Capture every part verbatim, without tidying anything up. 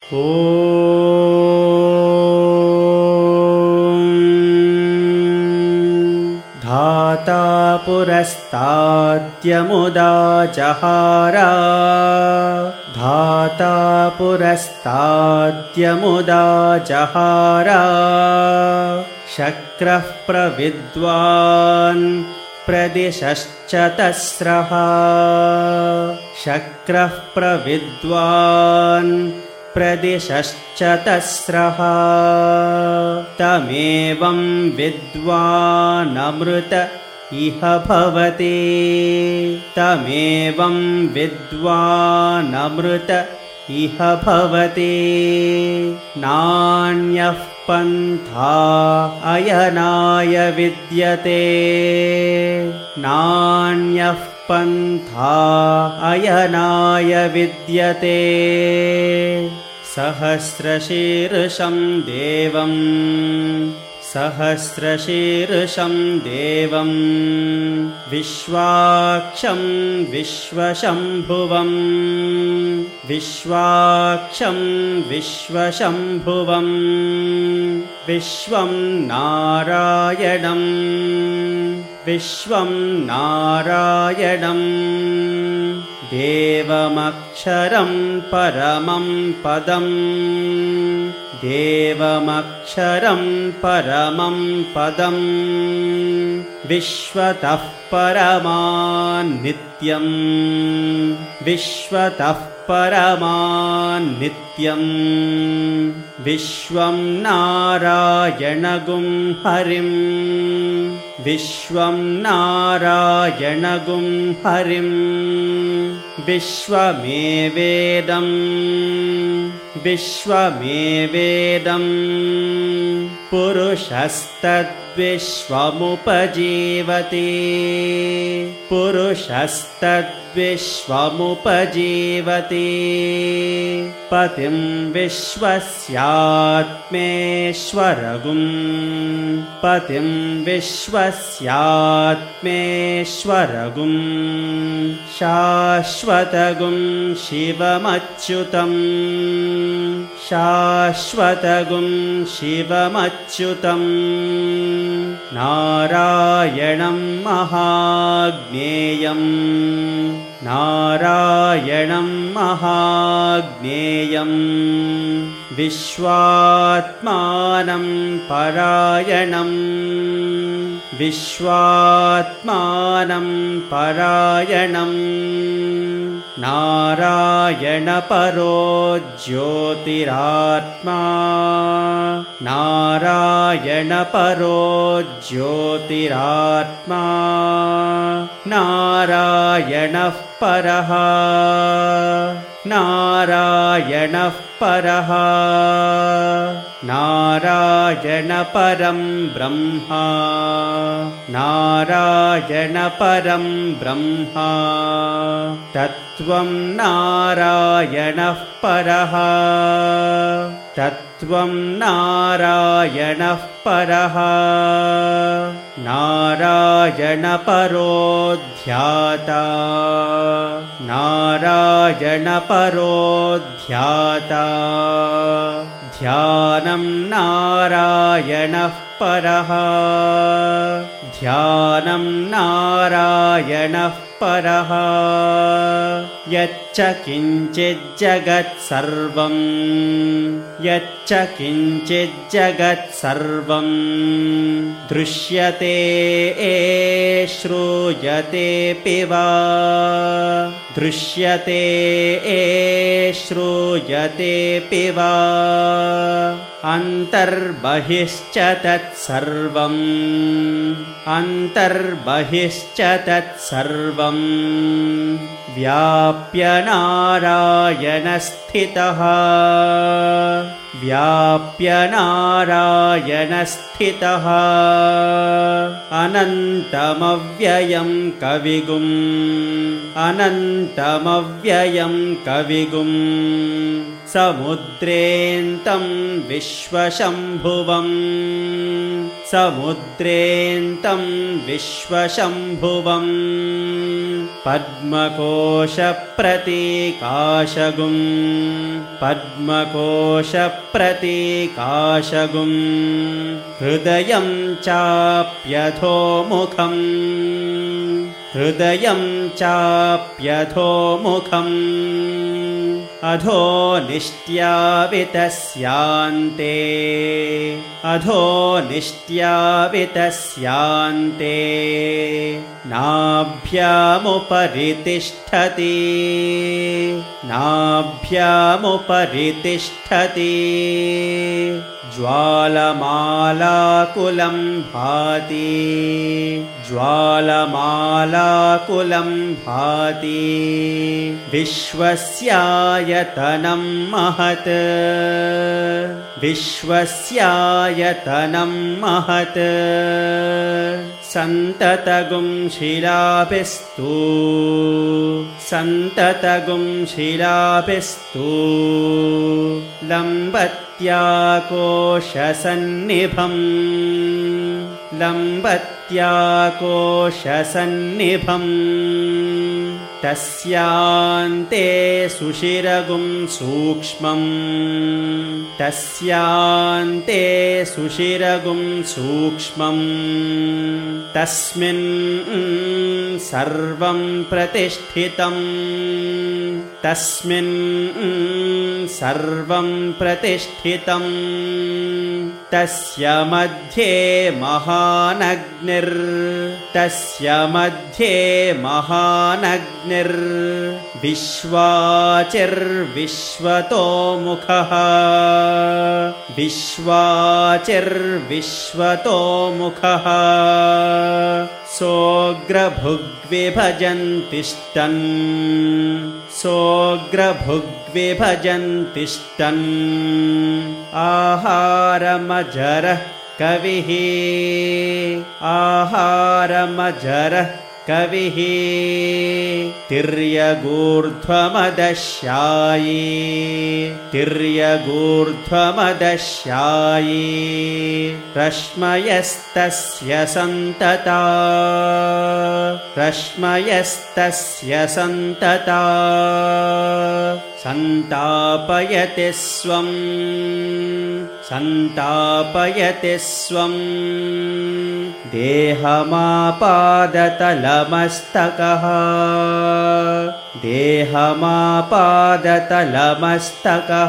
ॐ धाता पुरस्ताद्यमुदा जहार धाता पुरस्ताद्यमुदा जहार शक्रः प्रविद्वान् प्रदिशश्च तस्रः शक्रः प्रविद्वान् प्रदिशश्च तस्रः तमेवं विद्वानमृत इह भवति तमेवं विद्वानमृत इह भवति नान्यः पन्था अयनाय विद्यते नान्यः पन्था अयनाय विद्यते सहस्रशीर्षं देवं सहस्रशीर्षं देवं विश्वाक्षं विश्वशम्भुवं विश्वाक्षं विश्वशम्भुवं विश्वं नारायणं विश्वं नारायणं देवमक्षरं परमं पदं देवमक्षरं परमं पदं विश्वतः परमान्नित्यं विश्वतः परमान्नित्यं विश्वं नारायणगुं हरिं विश्वं नारायणगुं हरिं विश्वमेवेदं विश्वमेवेदं पुरुषस्तद्विश्वमुपजीवति पुरुषस्तद्विश्वमुपजीवति पतिं विश्वस्यात्मेश्वरगुं पतिं विश्वस्यात्मेश्वरगुं शाश्वतगुं शिवमच्युतं शाश्वतगुं शिवमच्युतं नारायणं महाज्ञेयं नारायणं महाज्ञेयं विश्वात्मानं परायणं विश्वात्मानं परायणं नारायणपरो ज्योतिरात्मा नारायणपरो ज्योतिरात्मा नारायणः परः नारायणः परः नारायणपरं ब्रह्मा नारायणपरं ब्रह्मा तत्त्वं नारायणः परः तत्त्वं नारायणः परः नारायणपरो ध्याता नारायणपरो ध्याता ध्यानं नारायणः परः ध्यानं नारायणः परः यच्च किञ्चिज्जगत्सर्वं यच्च किञ्चिज्जगत्सर्वं दृश्यते श्रूयतेऽपि वा दृश्यते श्रूयतेऽपि वा अन्तर्बहिश्च तत्सर्वम् अन्तर्बहिश्च तत्सर्वं व्याप्य नारायणस्थितः व्याप्य नारायणस्थितः अनन्तमव्ययं कविगुम् अनन्तमव्ययं कविगुम् समुद्रेऽन्तं विश्वशम्भुवम् समुद्रेऽन्तं विश्वशम्भुवम् पद्मकोशप्रतीकाशगुम् पद्मकोशप्रतीकाशगुम् हृदयं चाप्यधोमुखम् हृदयं चाप्यधोमुखम् अधो निष्ट्यावितस्यान्ते अधो निष्ट्यावितस्यान्ते नाभ्यामुपरि तिष्ठति नाभ्यामुपरि तिष्ठति ज्वालमालाकुलं भाति ज्वालमालाकुलं भाति विश्वस्यायतनं महत् विश्वस्यायतनं महत् सन्ततगुं शिलाभिस्तु सन्ततगुं शिलाभिस्तु लम्बत्याकोशसन्निभम् लम्बत्याकोशसन्निभम् तस्यान्ते सुशिरगुं सूक्ष्मम् तस्यान्ते सुशिरगुं सूक्ष्मम् तस्मिन् सर्वं प्रतिष्ठितम् तस्मिन् सर्वं प्रतिष्ठितम् तस्य मध्ये महानग्निर् तस्य मध्ये महानग्निर्विश्वाचिर्विश्वतोमुखः विश्वाचिर्विश्वतोमुखः सोऽग्रभुग्विभजन्तिष्ठन् सोऽग्रभुग्विभजन्तिष्ठन् आहारमजरः कविः आहारमजरः कविः तिर्यगूर्ध्वमदश्यायी तिर्यगूर्ध्वमदश्यायी रश्मयस्तस्य सन्तता रश्मयस्तस्य सन्तता सन्तापयति स्वं सन्तापयति स्वं देहमापादतलमस्तकः देहमापादतलमस्तकः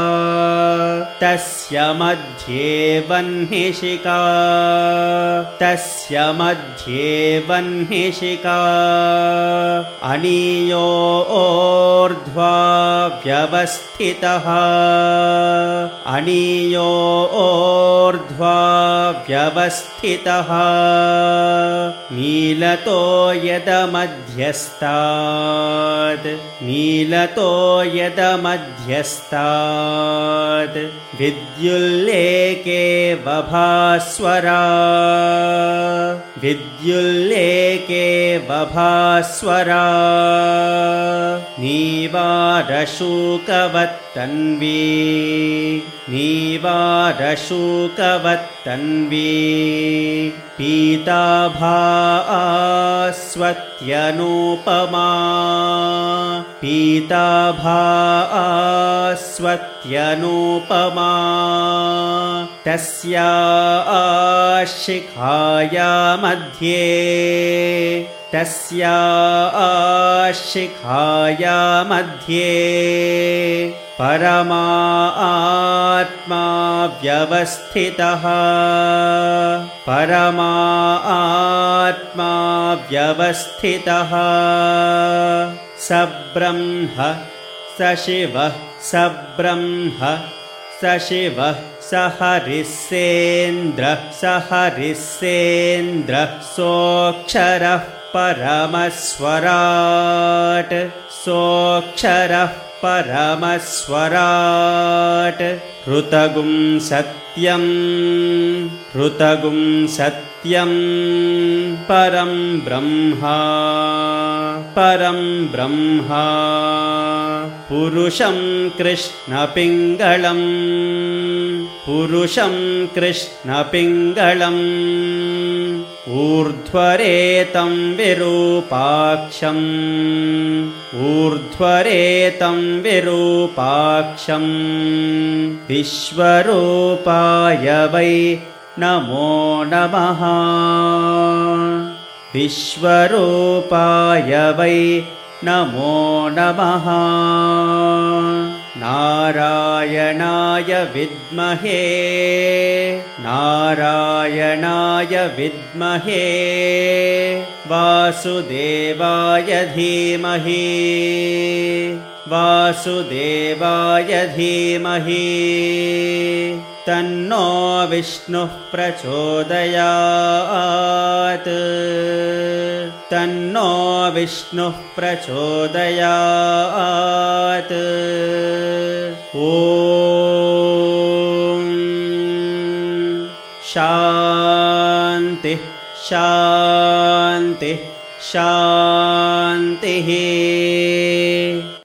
तस्य मध्ये वह्निशिखा तस्य मध्ये वह्निशिखा अनीयोर्ध्वा व्यवस्थितः अनीयोर्ध्वा व्यवस्थितः मीलतो यदमध्यस्तात् मीलतो यदमध्यस्तात् विद्युल्लेके बभास्वरा विद्युल्लेके बभास्वरा नीवारशूकवत्तन्वी नीवारशूकवत्तन्वी पीताभास्वत्यनूपमा पीताभास्वत्यनूपमा तस्या शिखाया मध्ये तस्या शिखाया मध्ये परमात्मा व्यवस्थितः परमात्मा व्यवस्थितः स ब्रह्म स शिवः स ब्रह्म स शिवः स हरिस्सेन्द्रः स हरिस्सेन्द्रः सोऽक्षरः परमस्वराट् सोऽक्षरः परमस्वराट् ऋतगुं सत्यं ऋतगुं सत्यं परं ब्रह्मा परं ब्रह्मा पुरुषं कृष्णपिङ्गलम् पुरुषं कृष्णपिङ्गलम् ऊर्ध्वरेतं विरूपाक्षम् ऊर्ध्वरेतं विरूपाक्षम् विश्वरूपाय वै नमो नमः विश्वरूपाय वै नमो नमः नारायणाय विद्महे नारायणाय विद्महे वासुदेवाय धीमहि वासुदेवाय धीमहि तन्नो विष्णुः प्रचोदयात् तन्नो विष्णुः प्रचोदयात् ॐ शान्तिः शान्तिः शान्तिः